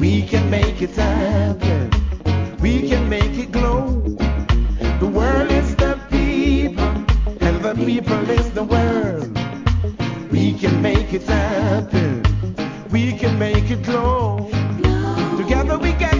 We can make it happen. We can make it glow. The world is the people, and the people is the world. We can make it happen. We can make it glow. Together we can.